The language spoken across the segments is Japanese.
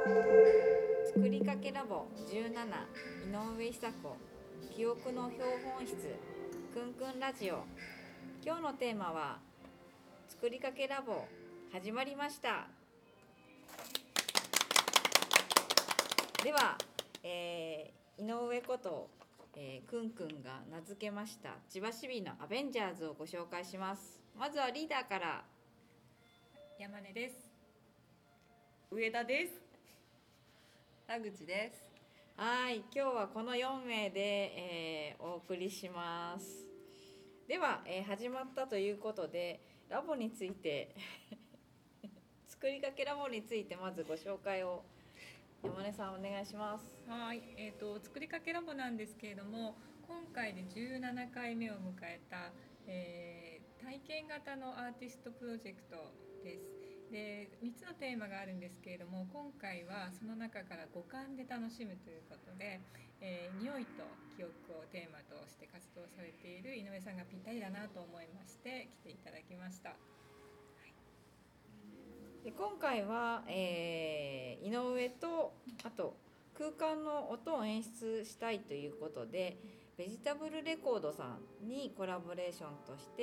作りかけラボ17井上久子記憶の標本室くんくんラジオ。今日のテーマは作りかけラボ始まりました。では、井上こと、くんくんが名付けました千葉市民のアベンジャーズをご紹介します。まずはリーダーから。 山根です。上田です。 田口です。 はい、今日はこの4名で、お送りします。では、始まったということでラボについて作りかけラボについてまずご紹介を山根さんお願いします。 はい、作りかけラボなんですけれども、今回で17回目を迎えた、体験型のアーティストプロジェクトです。で、3つのテーマがあるんですけれども、今回はその中から五感で楽しむということで、匂いと記憶をテーマとして活動されている井上さんがぴったりだなと思いまして来ていただきました。 で今回は、井上とあと空間の音を演出したいということでベジタブルレコードさんにコラボレーションとして、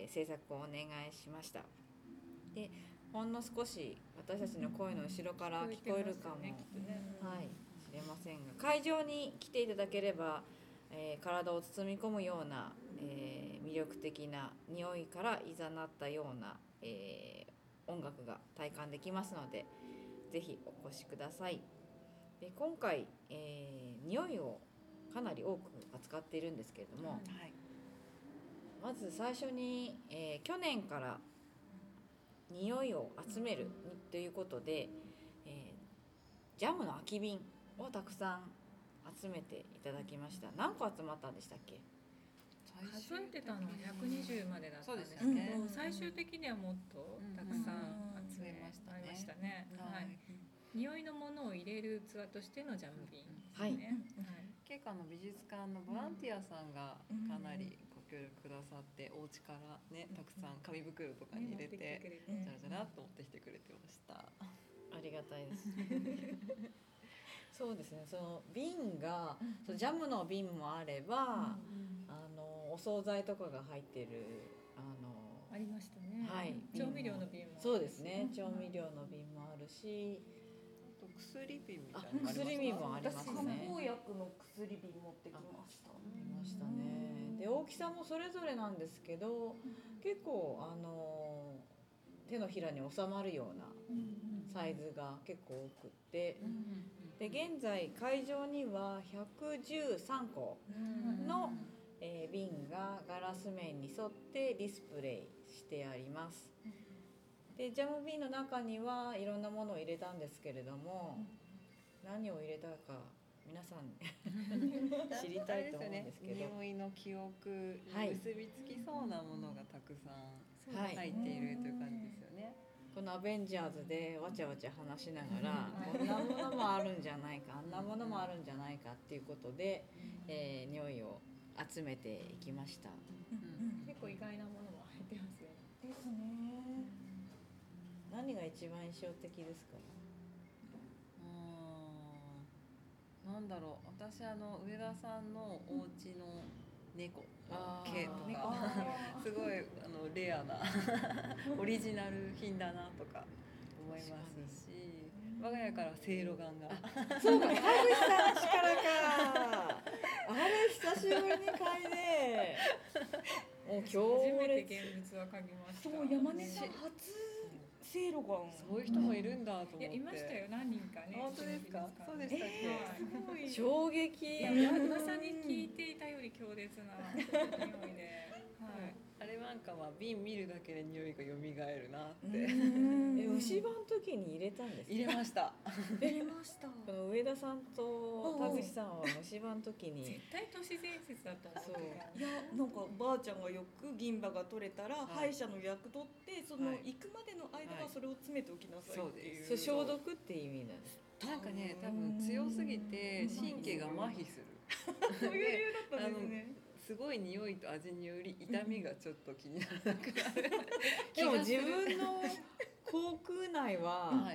制作をお願いしました。でほんの少し私たちの声の後ろから聞こえるかも、はい、知れませんが、会場に来ていただければ、体を包み込むような、魅力的な匂いからいざなったような、音楽が体感できますのでぜひお越しください。で今回、匂いをかなり多く扱っているんですけれども、まず最初に、去年から匂いを集めるということで、ジャムの空き瓶をたくさん集めていただきました。何個集まったんでしたっけ？ 数えてたのは120までだったんですけど、最終的にはもっとたくさん集めましたね。匂いのものを入れる器としてのジャム瓶ですね。 結構美術館のボランティアさんがかなりご協力くださって、お家からねたくさん紙袋とかに入れてじゃらじゃらっと持ってきてくれてました。 ありがたいです。そうですね、その瓶が、ジャムの瓶もあれば、お惣菜とかが入ってるありましたね。 はい、 調味料の瓶もそうですね、調味料の瓶もあるし、 薬瓶みたいな薬瓶もありますね。 漢方薬の薬瓶持ってきました。 ありましたね。で大きさもそれぞれなんですけど、結構手のひらに収まるようなサイズが結構多くって、で現在会場には113個の、瓶がガラス面に沿ってディスプレイしてあります。でジャム瓶の中にはいろんなものを入れたんですけれども、何を入れたか皆さん知りたいと思うんですけど、 匂いの記憶に結びつきそうなものがたくさん入っているという感じですよね。 このアベンジャーズでわちゃわちゃ話しながらこんなものもあるんじゃないか、あんなものもあるんじゃないかっていうことで、匂いを集めていきました。 結構意外なものも入ってますよね。 ですね。 何が一番印象的ですか？ なんだろう、私上田さんのお家の猫の毛とかすごいレアなオリジナル品だなとか思いますし、我が家からせいろがんがそうか、田口さんの力か。あれ久しぶりに嗅いでもう強初め烈。 て現物は嗅ぎました。 そう、山根さん初せいろがん。 そういう人もいるんだと思って。 いましたよ、何人かね。 本当ですか？そうでしたっけ？ すごい衝撃。 噂に聞いていたより強烈な匂いで、 あれなんか瓶見るだけで匂いが蘇るなって。 虫歯の時に入れたんですか？ 入れました。 入れました。 この上田さんと田口さんは虫歯の時に絶対都市伝説だと思う。 いや、なんかばあちゃんがよく銀歯が取れたら歯医者の予約取ってその行くまでの間はそれを詰めておきなさいっていう。 そう消毒っていう意味なんです。 なんかね、多分強すぎて神経が麻痺する。 そういう理由だったんですね。 すごい匂いと味により痛みがちょっと気にならなくなる。 でも自分の口腔内は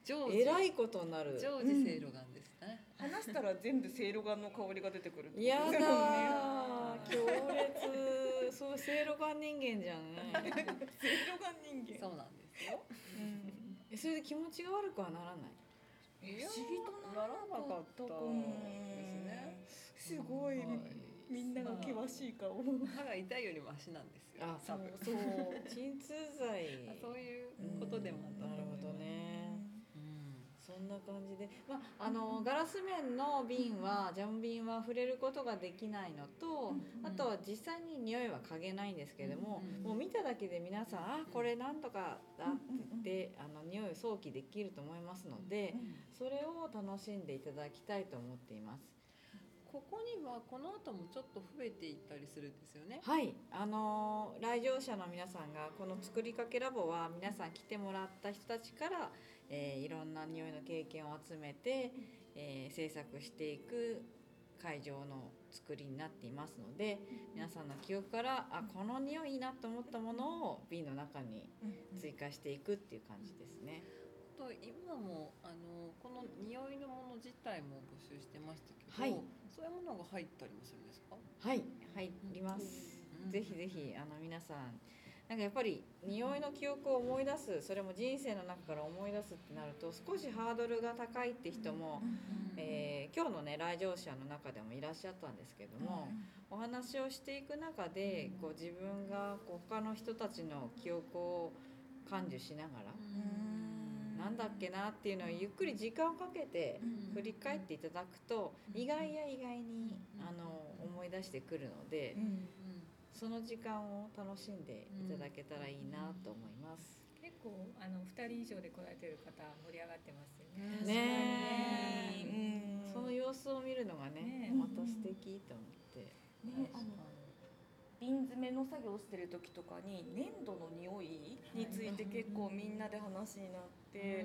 えらいことになる。 常時せいろがんですね。 話したら全部せいろがんの香りが出てくるってことやですよね。 だー、強烈。そう、せいろがん人間じゃんね。 せいろがん人間。 そうなんですよ。 それで気持ちが悪くはならない。 不思議とならなかったかもですね。 すごい、みんなが険しい顔。 歯が痛いよりマシなんですよ。 あ、 多分そう鎮痛剤。 そういうことでもあったとなるほど思います。 ね。そんな感じで、ガラス面の瓶はジャム瓶は触れることができないのと、あとは実際に匂いは嗅げないんですけれども、もう見ただけで皆さんこれなんとかだって言って匂いを想起できると思いますので、それを楽しんでいただきたいと思っています。 ここにはこの後もちょっと増えていったりするんですよね。 はい、来場者の皆さんがこの作りかけラボは皆さん来てもらった人たちから、いろんな匂いの経験を集めて、制作していく会場の作りになっていますので、皆さんの記憶からこの匂いいいなと思ったものを瓶の中に追加していくっていう感じですね。 と今もこの匂いのもの自体も募集してましたけど、 はい、 そういうものが入ったりもするんですか？ はい、入ります。ぜひぜひ皆さんなんかやっぱり匂いの記憶を思い出す、それも人生の中から思い出すってなると少しハードルが高いって人も、今日のね来場者の中でもいらっしゃったんですけども、お話をしていく中で自分が他の人たちの記憶を感受しながら、なんだっけなっていうのをゆっくり時間をかけて振り返っていただくと、意外や意外に思い出してくるので、その時間を楽しんでいただけたらいいなと思います。 結構2人以上で来られてる方盛り上がってますよね。 ねえ、その様子を見るのがね、また素敵と思って。 瓶詰めの作業してる時とかに粘土の匂いについて結構みんなで話になって、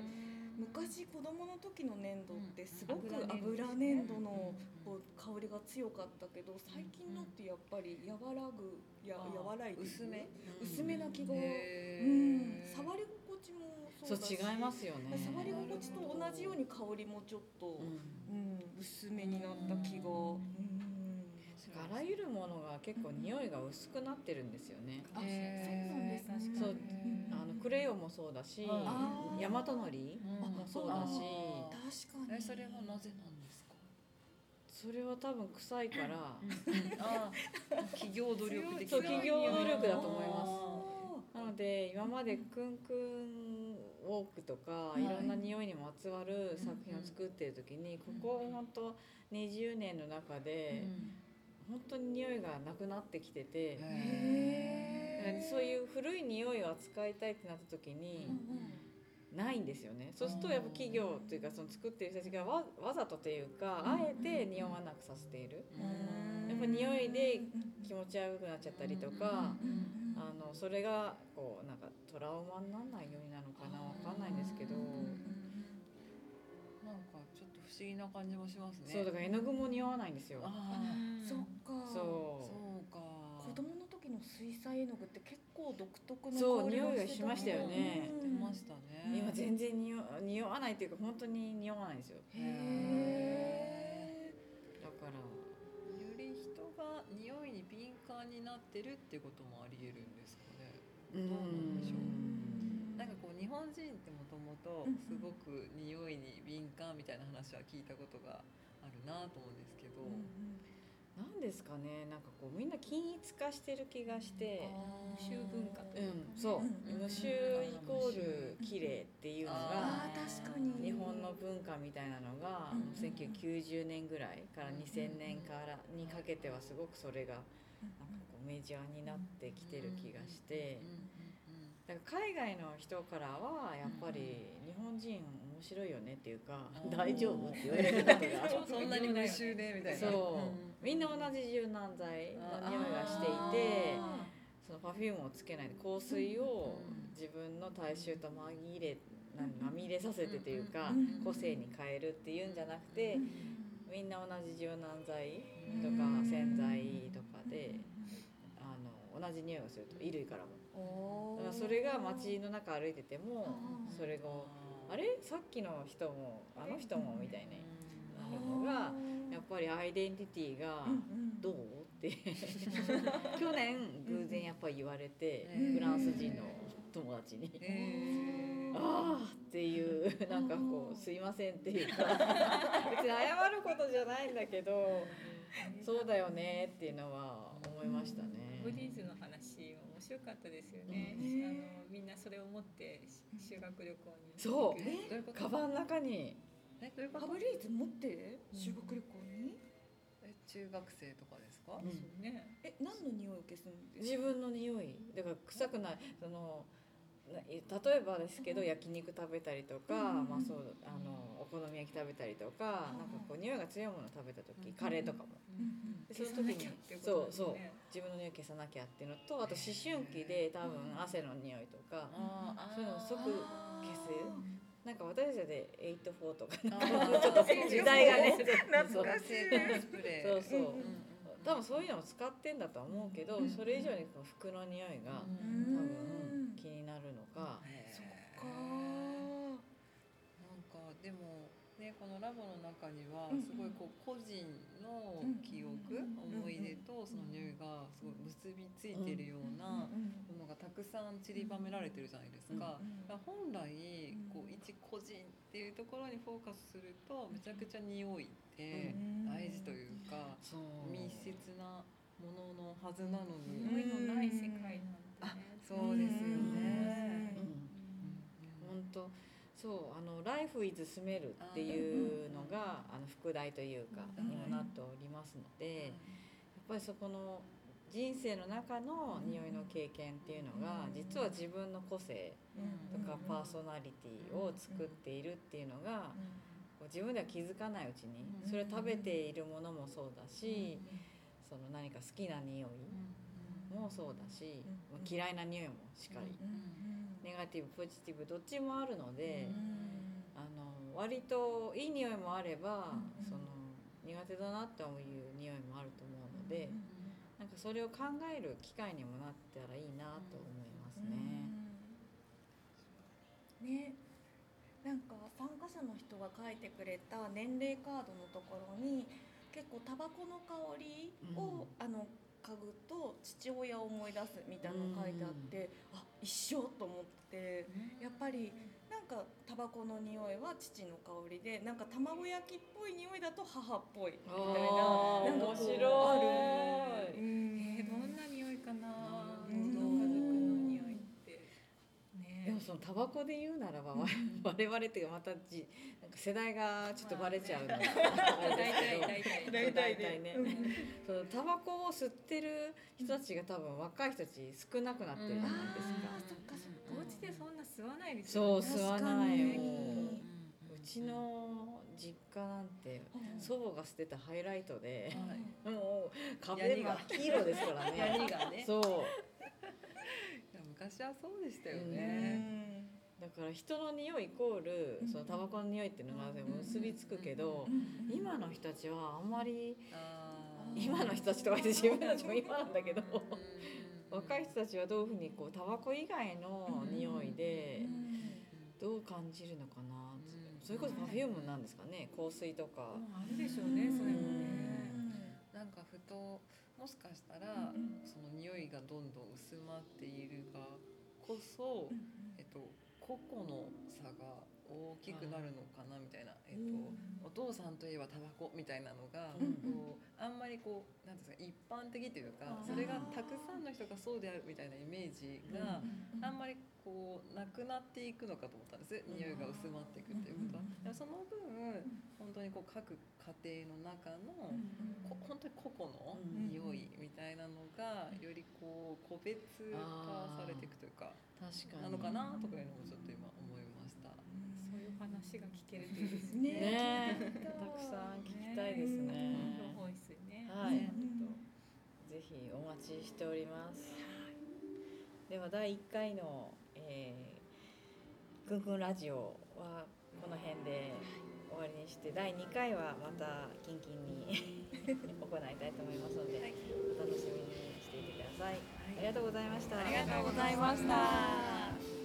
昔子供の時の粘土ってすごく油粘土の香りが強かったけど、最近のってやっぱり和らいで薄めな気が、触り心地もそうだし、 違いますよね。 触り心地と同じように香りもちょっと、薄めになった気が。 あらゆるものが結構匂いが薄くなってるんですよね。 そうなんです。 そう、クレヨンもそうだし、大和のりもそうだし。 確かに。 それはなぜなんですか？ それは多分臭いから。 企業努力的な。 そう、企業努力だと思います。なので今までクンクンウォークとかいろんな匂いにまつわる作品を作っている時に、ここ本当20年の中で。本当に匂いがなくなってきてて、そういう古い匂いを扱いたいってなった時にないんですよね。そうするとやっぱ企業というかその作ってる人たちがわざとというか、あえて匂わなくさせている。やっぱ匂いで気持ち悪くなっちゃったりとか、それがなんかトラウマにならないようになのかな、わかんないんですけど。 不思議な感じもしますね。 そうだから絵の具も匂わないんですよ。 そっか。 そうか。 子供の時の水彩絵の具って結構独特のそう匂いがしましたよね。 出ましたね。 今全然匂わないっていうか本当に匂わないんですよ。だからより人が匂いに敏感になってるっていうこともあり得るんですかね。どうなんでしょう。なんか日本人ってもともとすごく匂いに敏感みたいな話は聞いたことがあるなと思うんですけど、 なんですかね、なんかみんな均一化してる気がして、 無臭文化、 そう、無臭イコール綺麗っていうのが日本の文化みたいなのが1990年ぐらいから2000年からにかけてはすごくそれがなんかメジャーになってきてる気がして。だから海外の人からはやっぱり日本人面白いよねっていうか、大丈夫って言われることがそんなに無臭でみたいな。 そうみんな同じ柔軟剤の匂いがしていて、そのパフュームをつけないで香水を自分の体臭とまみれさせてというか個性に変えるっていうんじゃなくて、みんな同じ柔軟剤とか洗剤とかで同じ匂いがすると衣類からも。だからそれが街の中歩いててもそれがあれさっきの人もあの人もみたいななるのがやっぱりアイデンティティがどうって去年偶然やっぱり言われてフランス人の友達にああっていうなんかこうすいませんっていうか別に謝ることじゃないんだけどそうだよねっていうのは思いましたね。 ボディーズの話面白かったですよね。みんなそれを持って修学旅行にそうカバンの中にファブリーズ持って修学旅行に中学生とかですか？ そうね。 何の匂いを消すんですか？ 自分の匂いだから臭くない例えばですけど焼肉食べたりとか、まあそうお好み焼き食べたりとか、なんかこう匂いが強いものを食べた時、カレーとかも、 その時にそう自分の匂い消さなきゃっていうのと、あと思春期で多分汗の匂いとか、そういうのを即消す。なんか私たちで84とかちょっと時代がね懐かしいそう多分そういうのを使ってんだとは思うけど、それ以上にこう服の匂いが多分気になるのか。 そっか。 なんかでもね、このラボの中にはすごいこう個人の記憶、思い出とその匂いがすごい結びついてるようなものがたくさん散りばめられてるじゃないですか。本来こう一個人っていうところにフォーカスするとめちゃくちゃ匂いって大事というか、密接なもののはずなのに、 匂いのない世界なんてね。 そうですよね。 本当そうライフイズスメルっていうのが副題というかにもなっておりますので、やっぱりそこの人生の中の匂いの経験っていうのが実は自分の個性とかパーソナリティを作っているっていうのが自分では気づかないうちに、それを食べているものもそうだし、その何か好きな匂いもそうだし、嫌いな匂いもしっかり、ネガティブポジティブどっちもあるので、割といい匂いもあれば、その苦手だなって思う匂いもあると思うので、なんかそれを考える機会にもなったらいいなと思いますね。 ね、なんか参加者の人が書いてくれた年齢カードのところに結構タバコの香りを、嗅ぐと父親を思い出すみたいなのが書いてあって、一緒と思って、やっぱりなんかタバコの匂いは父の香りで、なんか卵焼きっぽい匂いだと母っぽいみたいな、なんかこう面白い。 どんな匂いかな。家族の匂いってね。 でもそのタバコで言うならば、我々っていうかまたなんか世代がちょっとバレちゃうのが大体ね、そのタバコを吸ってる人たちが多分若い人たち少なくなってるじゃないですか。 お家でそんな吸わないですよね。 そう吸わない。うちの実家なんて祖母が捨てたハイライトで、もう壁が黄色ですからね。 ヤニがね。 そう。 昔はそうでしたよね。 だから人の匂いイコールそのタバコの匂いっていうのが結びつくけど、今の人たちはあんまり、今の人たちとか言って自分たちも今なんだけど、若い人たちはどういうふうにこうタバコ以外の匂いでどう感じるのかな。それこそパフュームなんですかね、香水とか。 あるでしょうね、それもね。 なんかふともしかしたらその匂いがどんどん薄まっているがこそ、個々の差が大きくなるのかなみたいな、お父さんといえばタバコみたいなのが、あんまりこうなんですか、一般的というか、それがたくさんの人がそうであるみたいなイメージがあんまりこうなくなっていくのかと思ったんです。匂いが薄まっていくっていうことは。でもその分本当にこう各家庭の中の本当に個々の匂いみたいなのがよりこう個別化されていくというか、なのかなとかいうのもちょっと今思いました。 そういう話が聞けるといいですね。 ね、たくさん聞きたいですね。 情報室ね。 はい。ぜひお待ちしております。では第1回のくんくんラジオはこの辺で終わりにして、第2回はまたキンキンに行いたいと思いますので、お楽しみにしていてください。ありがとうございました。 ありがとうございました。